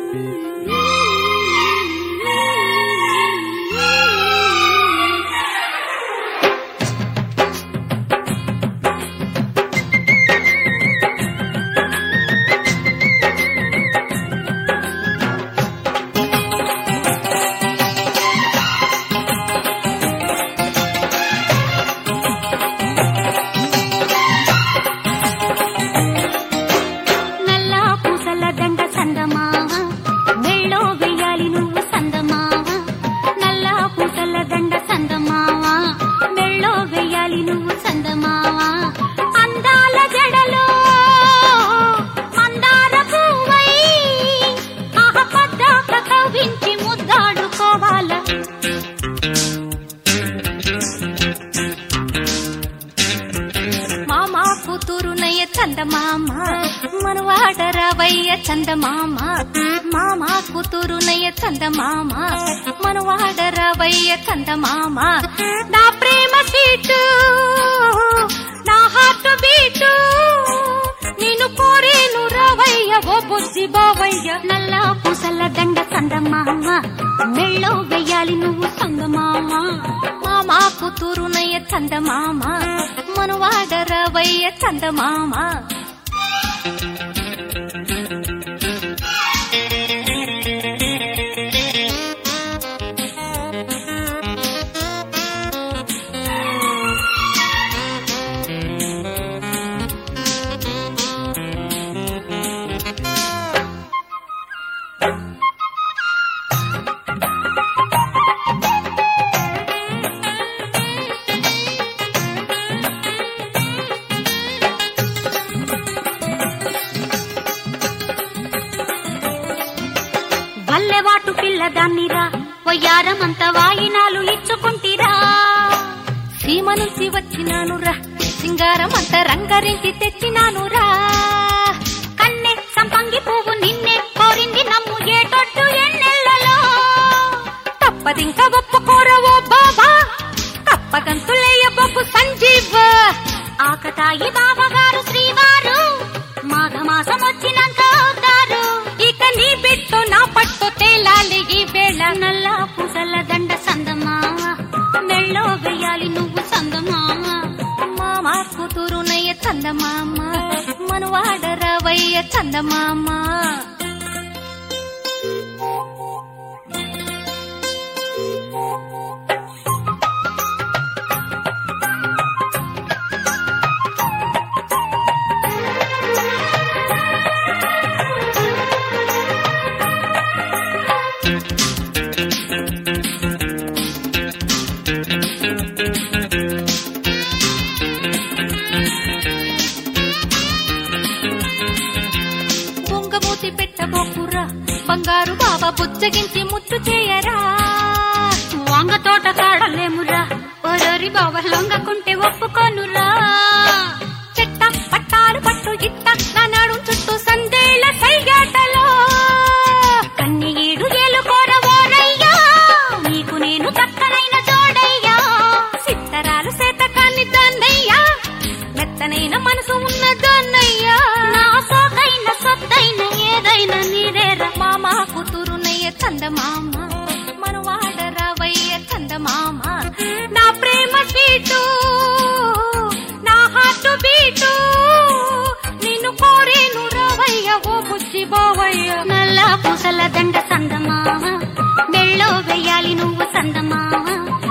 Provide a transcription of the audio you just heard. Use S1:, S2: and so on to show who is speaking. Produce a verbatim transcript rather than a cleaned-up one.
S1: చందమామ మనవాడరావయ్య చందమామ మామ కూతురునయ్య చందమామ మనవాడరావయ్య చందమామ నా ప్రేమ సీటు నా హార్ట్ బీటు నిన్ను కోరేను రావయ్య ఓ బుజ్జి బావయ్య నల్ల పూసల దండ చందమామ మెళ్ళో వెయ్యాలి నువ్వు చందమామ మామ కూతురునయ్య చందమామ మనవాడరావయ్య చందమామ వల్లెవాటు పిల్లదాన్నిరా వయ్యారమంత వాయినాలు ఇచ్చుకుంటిరా సీమ నుంచి వచ్చినానురా సింగారమంత రంగరించి తెచ్చినానురా కన్నె సంపంగి పువ్వు నిన్నే కోరింది నమ్ము ఏటొట్టు ఎన్నెల్లలో తప్పదింక ఒప్పుకోరవో బాబా తప్పగంతులేయ బొబ్బు సంజీవ ఆకతాయి బావగారు శ్రీవారు మాఘమాసం వచ్చినాక అవుతారు ఇక నీ బిడ్డో నా పట్టు తేలాలి ఈ వేళ నల్ల పూసల దండ చందమామ మెళ్ళో వెయ్యాలి నువ్వు చందమామ మామ కూతురునయ్య చందమామ మనవాడరావయ్య చందమామ బొంగమూతి పెట్టబోకురా బంగారు బాబా బుజ్జగించి ముద్దు చేయరా వంగ తోట కాడలేమురా ఓరోరి బాబా లొంగకుంటే ఒప్పుకోనురా చెట్ట పట్టాలు పట్టు ఇట్ట నా నాడు చుట్టూ సందేళ్ల సైగాటలో కన్ని ఏడు ఏలు కోరవోరయ్యా నీకు నేను చక్కనైన జోడయ్యా సిత్తరాలు సేతకాన్ని దాన్నయ్యా మెత్తనైన మనసు ఉన్న దాన్నయ్యా నా సోకైన సొత్తైన ఏదైనా నీరేరా మామ కూతురునయ్య చందమామ మనవాడరావయ్య చందమామ నా ప్రేమ సీటు నా హార్ట్ బీటు నిన్ను కోరేను రావయ్య ఓ బుజ్జి బావయ్య నల్ల పూసల దండ చందమామ మెళ్ళో వెయ్యాలి నువ్వు చందమామ